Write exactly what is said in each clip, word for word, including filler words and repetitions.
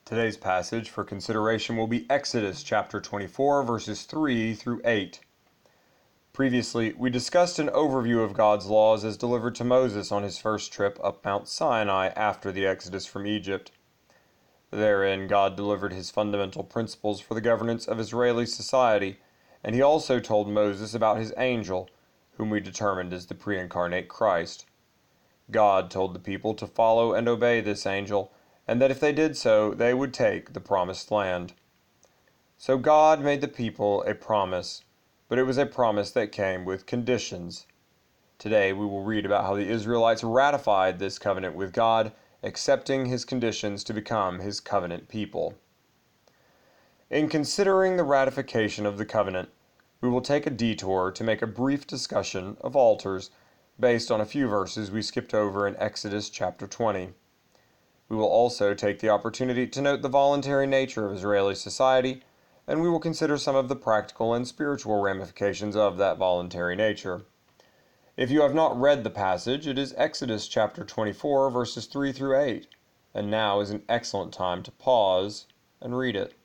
Today's passage for consideration will be Exodus chapter twenty-four, verses three through eight. Previously, we discussed an overview of God's laws as delivered to Moses on his first trip up Mount Sinai after the Exodus from Egypt. Therein, God delivered his fundamental principles for the governance of Israeli society, and he also told Moses about his angel, whom we determined is the pre-incarnate Christ. God told the people to follow and obey this angel, and that if they did so, they would take the promised land. So God made the people a promise, but it was a promise that came with conditions. Today we will read about how the Israelites ratified this covenant with God, accepting his conditions to become his covenant people. In considering the ratification of the covenant, we will take a detour to make a brief discussion of altars, based on a few verses we skipped over in Exodus chapter twenty. We will also take the opportunity to note the voluntary nature of Israeli society, and we will consider some of the practical and spiritual ramifications of that voluntary nature. If you have not read the passage, it is Exodus chapter twenty-four, verses three through eight, and now is an excellent time to pause and read it.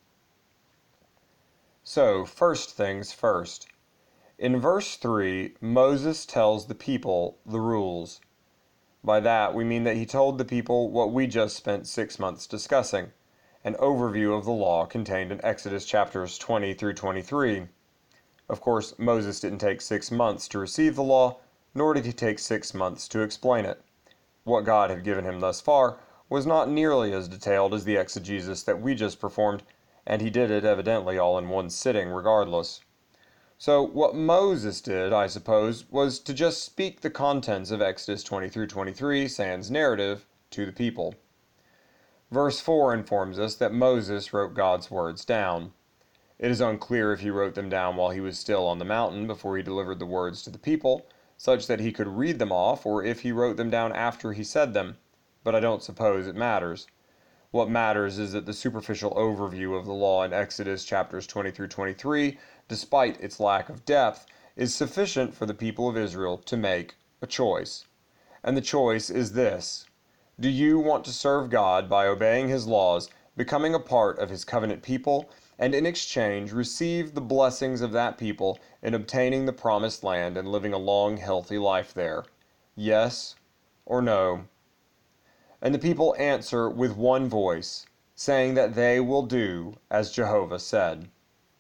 So, first things first. In verse three, Moses tells the people the rules. By that, we mean that he told the people what we just spent six months discussing, an overview of the law contained in Exodus chapters twenty through twenty-three. Of course, Moses didn't take six months to receive the law, nor did he take six months to explain it. What God had given him thus far was not nearly as detailed as the exegesis that we just performed, and he did it evidently all in one sitting regardless. So what Moses did, I suppose, was to just speak the contents of Exodus twenty through twenty-three, sans narrative, to the people. Verse four informs us that Moses wrote God's words down. It is unclear if he wrote them down while he was still on the mountain before he delivered the words to the people, such that he could read them off, or if he wrote them down after he said them, but I don't suppose it matters. What matters is that the superficial overview of the law in Exodus chapters twenty through twenty-three, despite its lack of depth, is sufficient for the people of Israel to make a choice. And the choice is this: do you want to serve God by obeying his laws, becoming a part of his covenant people, and in exchange receive the blessings of that people in obtaining the promised land and living a long, healthy life there? Yes or no? And the people answer with one voice, saying that they will do as Jehovah said.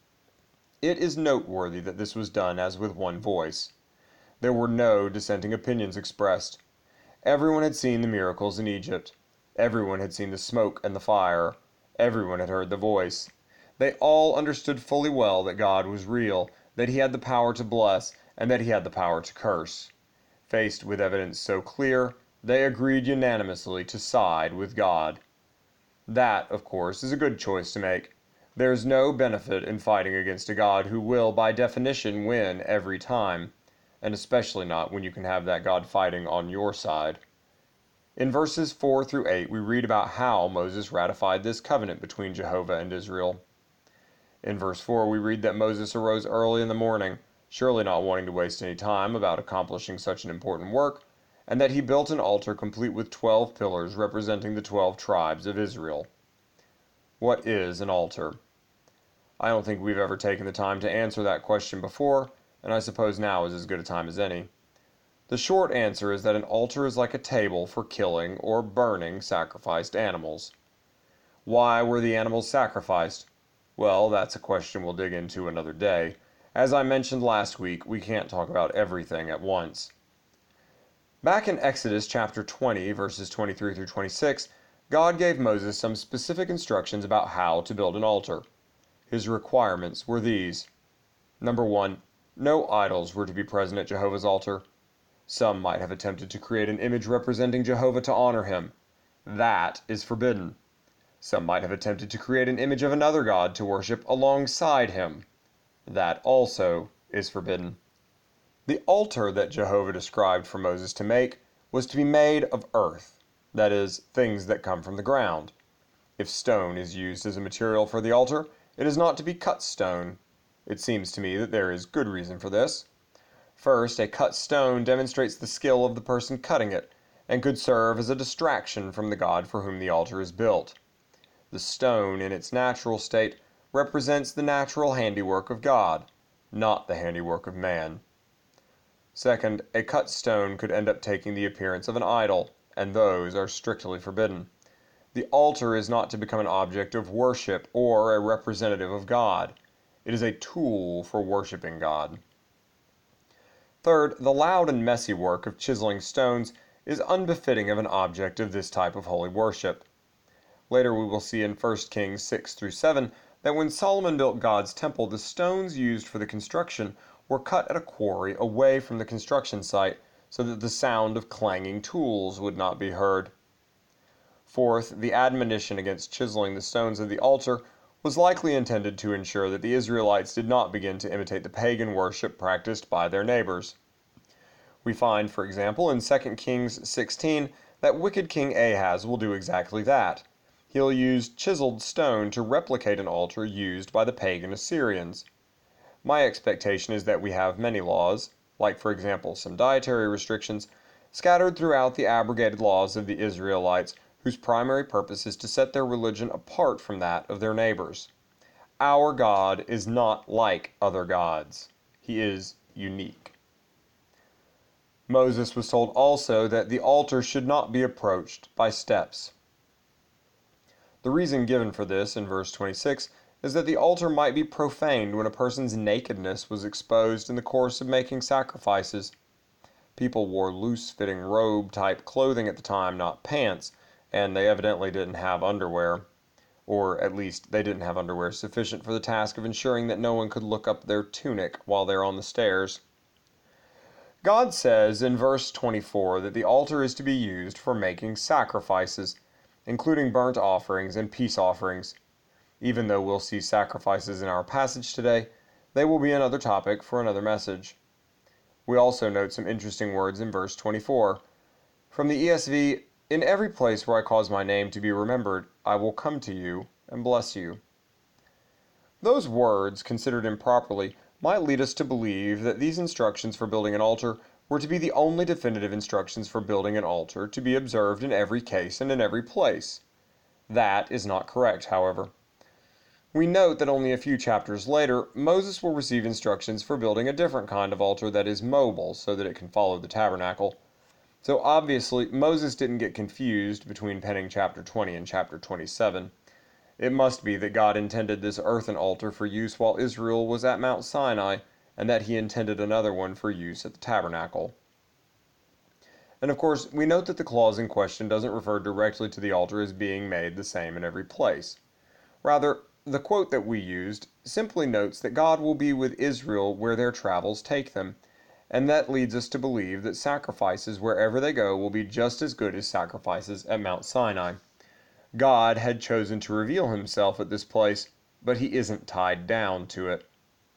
It is noteworthy that this was done as with one voice. There were no dissenting opinions expressed. Everyone had seen the miracles in Egypt. Everyone had seen the smoke and the fire. Everyone had heard the voice. They all understood fully well that God was real, that he had the power to bless, and that he had the power to curse. Faced with evidence so clear, they agreed unanimously to side with God. That, of course, is a good choice to make. There is no benefit in fighting against a God who will, by definition, win every time, and especially not when you can have that God fighting on your side. In verses four through eight, we read about how Moses ratified this covenant between Jehovah and Israel. In verse four, we read that Moses arose early in the morning, surely not wanting to waste any time about accomplishing such an important work, and that he built an altar complete with twelve pillars representing the twelve tribes of Israel. What is an altar? I don't think we've ever taken the time to answer that question before, and I suppose now is as good a time as any. The short answer is that an altar is like a table for killing or burning sacrificed animals. Why were the animals sacrificed? Well, that's a question we'll dig into another day. As I mentioned last week, we can't talk about everything at once. Back in Exodus chapter twenty, verses twenty-three through twenty-six, God gave Moses some specific instructions about how to build an altar. His requirements were these. Number one, no idols were to be present at Jehovah's altar. Some might have attempted to create an image representing Jehovah to honor him. That is forbidden. Some might have attempted to create an image of another god to worship alongside him. That also is forbidden. The altar that Jehovah described for Moses to make was to be made of earth, that is, things that come from the ground. If stone is used as a material for the altar, it is not to be cut stone. It seems to me that there is good reason for this. First, a cut stone demonstrates the skill of the person cutting it, and could serve as a distraction from the God for whom the altar is built. The stone, in its natural state, represents the natural handiwork of God, not the handiwork of man. Second, a cut stone could end up taking the appearance of an idol, and those are strictly forbidden. The altar is not to become an object of worship or a representative of God. It is a tool for worshiping God. Third, the loud and messy work of chiseling stones is unbefitting of an object of this type of holy worship. Later we will see in First Kings six through seven that when Solomon built God's temple, the stones used for the construction were cut at a quarry away from the construction site so that the sound of clanging tools would not be heard. Fourth, the admonition against chiseling the stones of the altar was likely intended to ensure that the Israelites did not begin to imitate the pagan worship practiced by their neighbors. We find, for example, in Second Kings sixteen that wicked King Ahaz will do exactly that. He'll use chiseled stone to replicate an altar used by the pagan Assyrians. My expectation is that we have many laws, like for example some dietary restrictions, scattered throughout the abrogated laws of the Israelites whose primary purpose is to set their religion apart from that of their neighbors. Our God is not like other gods. He is unique. Moses was told also that the altar should not be approached by steps. The reason given for this in verse twenty-six is that the altar might be profaned when a person's nakedness was exposed in the course of making sacrifices. People wore loose-fitting robe-type clothing at the time, not pants, and they evidently didn't have underwear. Or at least they didn't have underwear sufficient for the task of ensuring that no one could look up their tunic while they're on the stairs. God says in verse twenty-four that the altar is to be used for making sacrifices, including burnt offerings and peace offerings. Even though we'll see sacrifices in our passage today, they will be another topic for another message. We also note some interesting words in verse twenty-four. From the E S V, "In every place where I cause my name to be remembered, I will come to you and bless you." Those words, considered improperly, might lead us to believe that these instructions for building an altar were to be the only definitive instructions for building an altar to be observed in every case and in every place. That is not correct, however. We note that only a few chapters later, Moses will receive instructions for building a different kind of altar that is mobile so that it can follow the tabernacle. So obviously, Moses didn't get confused between penning chapter twenty and chapter twenty-seven. It must be that God intended this earthen altar for use while Israel was at Mount Sinai, and that he intended another one for use at the tabernacle. And of course, we note that the clause in question doesn't refer directly to the altar as being made the same in every place. Rather, the quote that we used simply notes that God will be with Israel where their travels take them, and that leads us to believe that sacrifices wherever they go will be just as good as sacrifices at Mount Sinai. God had chosen to reveal himself at this place, but he isn't tied down to it.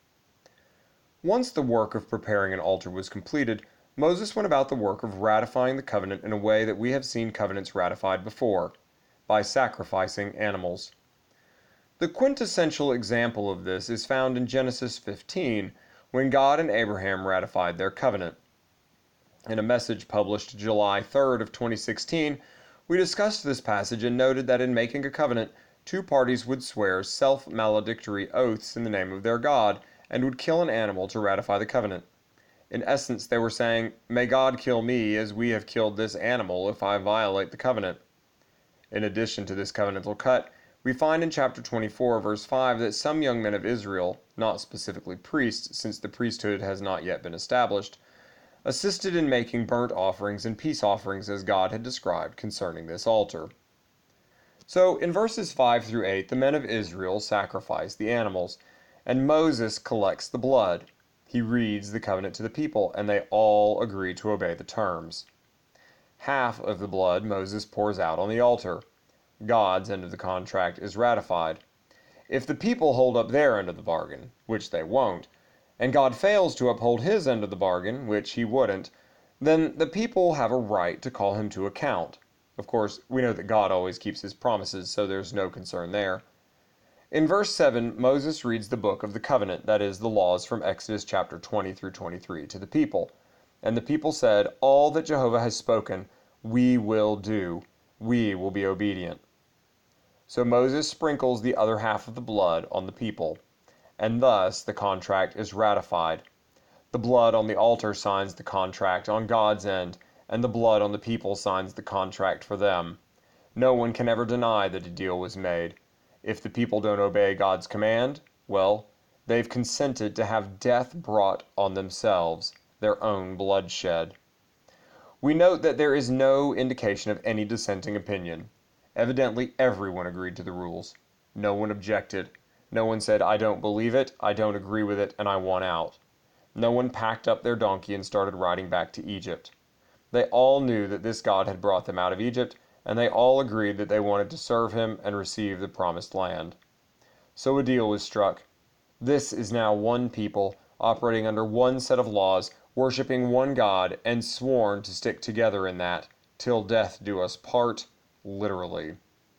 Once the work of preparing an altar was completed, Moses went about the work of ratifying the covenant in a way that we have seen covenants ratified before, by sacrificing animals. The quintessential example of this is found in Genesis fifteen, when God and Abraham ratified their covenant. In a message published July third of twenty sixteen, we discussed this passage and noted that in making a covenant, two parties would swear self-maledictory oaths in the name of their God, and would kill an animal to ratify the covenant. In essence, they were saying, "May God kill me as we have killed this animal if I violate the covenant." In addition to this covenantal cut, we find in chapter twenty-four, verse five, that some young men of Israel, not specifically priests since the priesthood has not yet been established, assisted in making burnt offerings and peace offerings as God had described concerning this altar. So, in verses five through eight, the men of Israel sacrifice the animals, and Moses collects the blood. He reads the covenant to the people, and they all agree to obey the terms. Half of the blood Moses pours out on the altar. God's end of the contract is ratified. If the people hold up their end of the bargain, which they won't, and God fails to uphold his end of the bargain, which he wouldn't, then the people have a right to call him to account. Of course, we know that God always keeps his promises, so there's no concern there. In verse seven, Moses reads the book of the covenant, that is, the laws from Exodus chapter twenty through twenty-three, to the people. And the people said, "All that Jehovah has spoken, we will do. We will be obedient." So Moses sprinkles the other half of the blood on the people, and thus the contract is ratified. The blood on the altar signs the contract on God's end, and the blood on the people signs the contract for them. No one can ever deny that a deal was made. If the people don't obey God's command, well, they've consented to have death brought on themselves, their own bloodshed. We note that there is no indication of any dissenting opinion. Evidently, everyone agreed to the rules. No one objected. No one said, I don't believe it, I don't agree with it, and I want out. No one packed up their donkey and started riding back to Egypt. They all knew that this God had brought them out of Egypt, and they all agreed that they wanted to serve him and receive the promised land. So a deal was struck. This is now one people, operating under one set of laws, worshiping one God, and sworn to stick together in that, till death do us part, literally.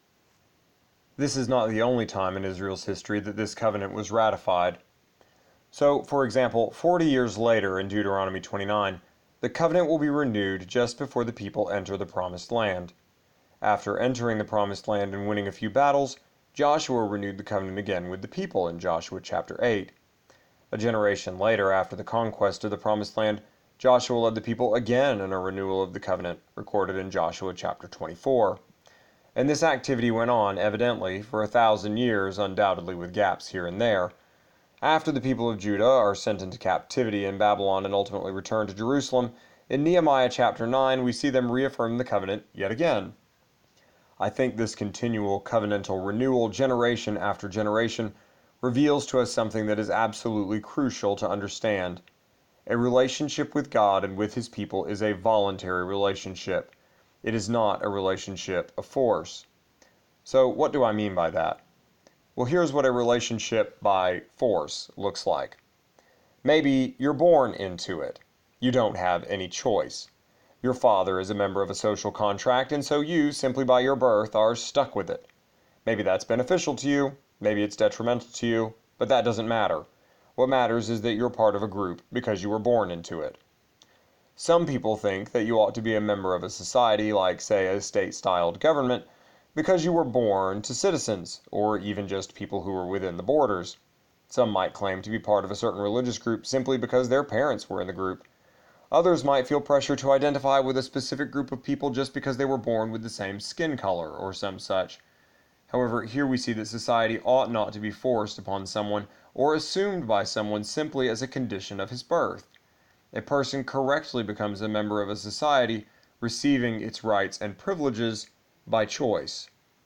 This is not the only time in Israel's history that this covenant was ratified. So, for example, forty years later in Deuteronomy twenty-nine, the covenant will be renewed just before the people enter the promised land. After entering the promised land and winning a few battles, Joshua renewed the covenant again with the people in Joshua chapter eight. A generation later, after the conquest of the promised land, Joshua led the people again in a renewal of the covenant, recorded in Joshua chapter twenty-four. And this activity went on, evidently, for a thousand years, undoubtedly with gaps here and there. After the people of Judah are sent into captivity in Babylon and ultimately return to Jerusalem, in Nehemiah chapter nine we see them reaffirm the covenant yet again. I think this continual covenantal renewal, generation after generation, reveals to us something that is absolutely crucial to understand. A relationship with God and with his people is a voluntary relationship. It is not a relationship of force. So what do I mean by that? Well, here's what a relationship by force looks like. Maybe you're born into it. You don't have any choice. Your father is a member of a social contract, and so you, simply by your birth, are stuck with it. Maybe that's beneficial to you, maybe it's detrimental to you, but that doesn't matter. What matters is that you're part of a group because you were born into it. Some people think that you ought to be a member of a society, like, say, a state-styled government, because you were born to citizens, or even just people who were within the borders. Some might claim to be part of a certain religious group simply because their parents were in the group. Others might feel pressure to identify with a specific group of people just because they were born with the same skin color, or some such. However, here we see that society ought not to be forced upon someone or assumed by someone simply as a condition of his birth. A person correctly becomes a member of a society, receiving its rights and privileges by choice.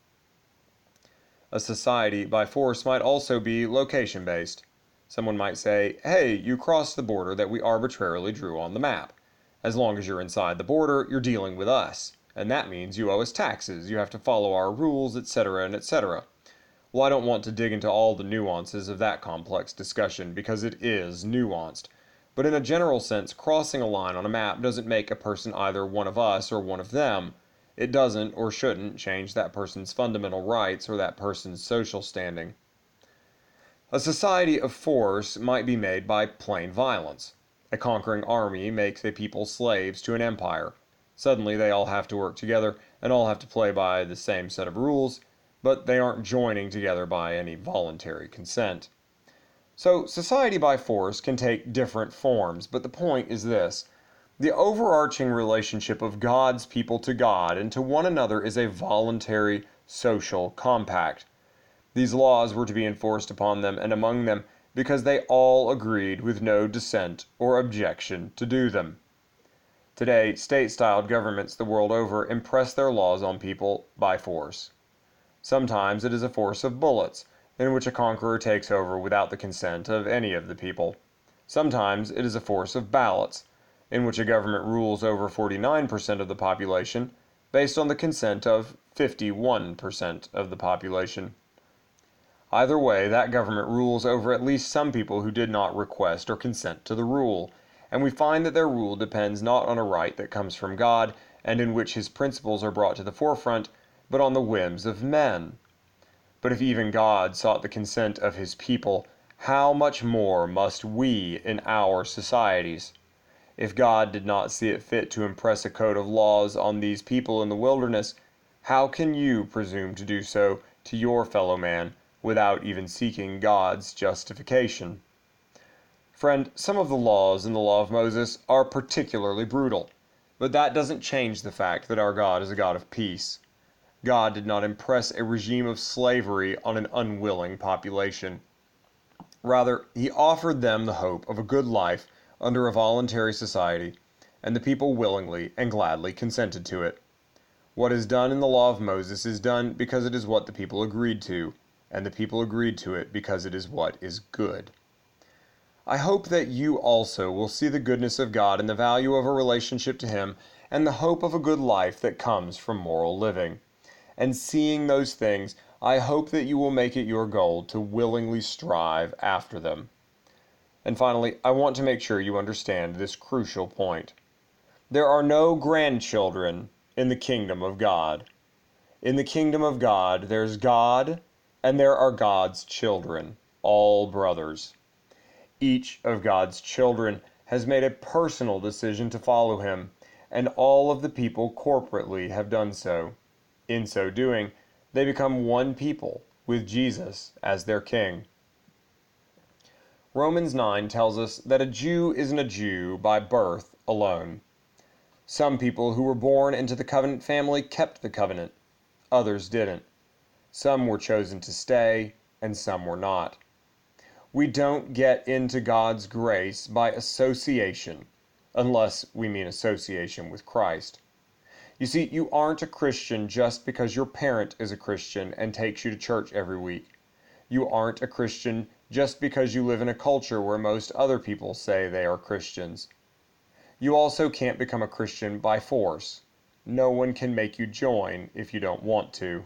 A society by force might also be location-based. Someone might say, hey, you crossed the border that we arbitrarily drew on the map. As long as you're inside the border, you're dealing with us, and that means you owe us taxes, you have to follow our rules, et cetera, and et cetera. Well, I don't want to dig into all the nuances of that complex discussion, because it is nuanced. But in a general sense, crossing a line on a map doesn't make a person either one of us or one of them. It doesn't or shouldn't change that person's fundamental rights or that person's social standing. A society of force might be made by plain violence. A conquering army makes a people slaves to an empire. Suddenly they all have to work together and all have to play by the same set of rules, but they aren't joining together by any voluntary consent. So society by force can take different forms, but the point is this. The overarching relationship of God's people to God and to one another is a voluntary social compact. These laws were to be enforced upon them and among them because they all agreed with no dissent or objection to do them. Today, state-styled governments the world over impress their laws on people by force. Sometimes it is a force of bullets, in which a conqueror takes over without the consent of any of the people. Sometimes it is a force of ballots, in which a government rules over forty-nine percent of the population based on the consent of fifty-one percent of the population. Either way, that government rules over at least some people who did not request or consent to the rule, and we find that their rule depends not on a right that comes from God and in which his principles are brought to the forefront, but on the whims of men. But if even God sought the consent of his people, how much more must we in our societies? If God did not see it fit to impress a code of laws on these people in the wilderness, how can you presume to do so to your fellow man without even seeking God's justification. Friend, some of the laws in the law of Moses are particularly brutal, but that doesn't change the fact that our God is a God of peace. God did not impress a regime of slavery on an unwilling population. Rather, he offered them the hope of a good life under a voluntary society, and the people willingly and gladly consented to it. What is done in the law of Moses is done because it is what the people agreed to, and the people agreed to it because it is what is good. I hope that you also will see the goodness of God and the value of a relationship to Him and the hope of a good life that comes from moral living. And seeing those things, I hope that you will make it your goal to willingly strive after them. And finally, I want to make sure you understand this crucial point. There are no grandchildren in the kingdom of God. In the kingdom of God, there's God, and there are God's children, all brothers. Each of God's children has made a personal decision to follow Him, and all of the people corporately have done so. In so doing, they become one people, with Jesus as their king. Romans nine tells us that a Jew isn't a Jew by birth alone. Some people who were born into the covenant family kept the covenant. Others didn't. Some were chosen to stay, and some were not. We don't get into God's grace by association, unless we mean association with Christ. You see, you aren't a Christian just because your parent is a Christian and takes you to church every week. You aren't a Christian just because you live in a culture where most other people say they are Christians. You also can't become a Christian by force. No one can make you join if you don't want to.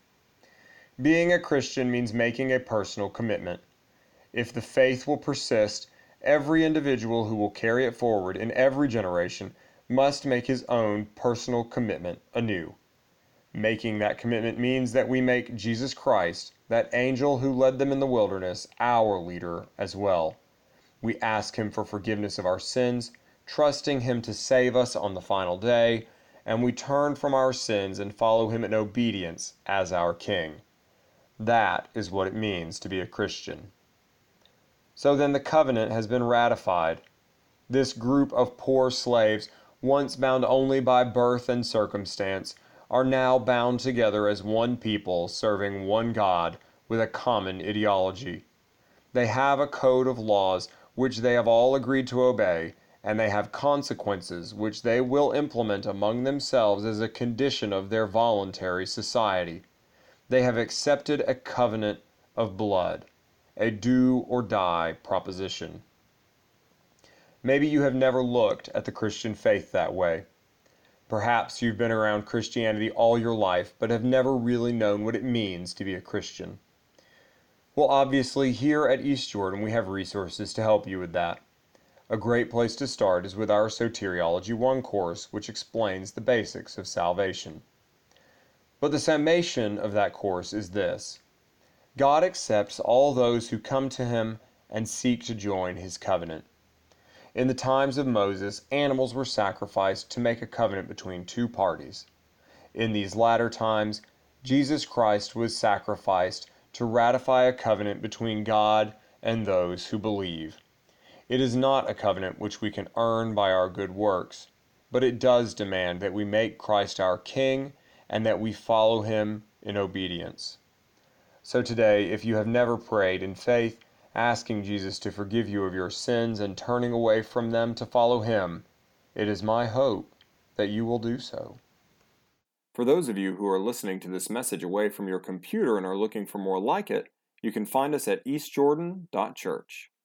Being a Christian means making a personal commitment. If the faith will persist, every individual who will carry it forward in every generation must make his own personal commitment anew. Making that commitment means that we make Jesus Christ, that angel who led them in the wilderness, our leader as well. We ask Him for forgiveness of our sins, trusting Him to save us on the final day, and we turn from our sins and follow Him in obedience as our King. That is what it means to be a Christian. So then the covenant has been ratified. This group of poor slaves, once bound only by birth and circumstance, are now bound together as one people serving one God with a common ideology. They have a code of laws which they have all agreed to obey, and they have consequences which they will implement among themselves as a condition of their voluntary society. They have accepted a covenant of blood, a do or die proposition. Maybe you have never looked at the Christian faith that way. Perhaps you've been around Christianity all your life, but have never really known what it means to be a Christian. Well, obviously, here at East Jordan, we have resources to help you with that. A great place to start is with our Soteriology one course, which explains the basics of salvation. But the summation of that course is this: God accepts all those who come to Him and seek to join His covenant. In the times of Moses, animals were sacrificed to make a covenant between two parties. In these latter times, Jesus Christ was sacrificed to ratify a covenant between God and those who believe. It is not a covenant which we can earn by our good works, but it does demand that we make Christ our King and that we follow Him in obedience. So today, if you have never prayed in faith, asking Jesus to forgive you of your sins and turning away from them to follow Him, it is my hope that you will do so. For those of you who are listening to this message away from your computer and are looking for more like it, you can find us at east jordan dot church.